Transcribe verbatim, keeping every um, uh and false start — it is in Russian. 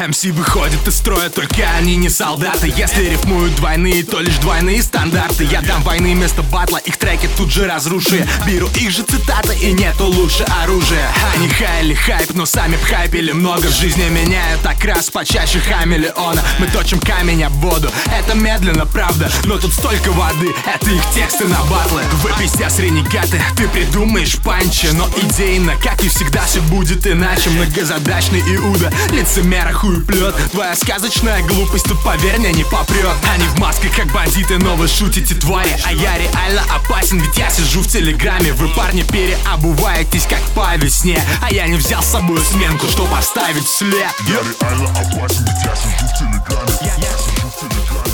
эм си выходят из строя, только они не солдаты. Если рифмуют двойные, то лишь двойные стандарты. Я дам войны вместо батла, их треки тут же разрушу. Беру их же цитаты, и нету лучше оружия. Они хайли хайп, но сами бхайпили много. В жизни меняют так раз почаще хамелеона. Мы точим камень об воду, это медленно, правда, но тут столько воды, это их тексты на батлы. Вы пиздец ренегаты, ты придумаешь панчи, но идейно, как и всегда, все будет иначе. Многозадачный Иуда, лицемера хуеплет. Твоя сказочная глупость тут, поверь мне, не попрет. Они в маске, как бандиты, но вы шутите, твари. А я реально опасен, ведь я сижу в телеграме. Вы, парни, переобуваетесь, как по весне. А я не взял с собой сменку, чтоб оставить след. Я реально опасен, ведь я сижу в телеграме. Я, я сижу в телеграме.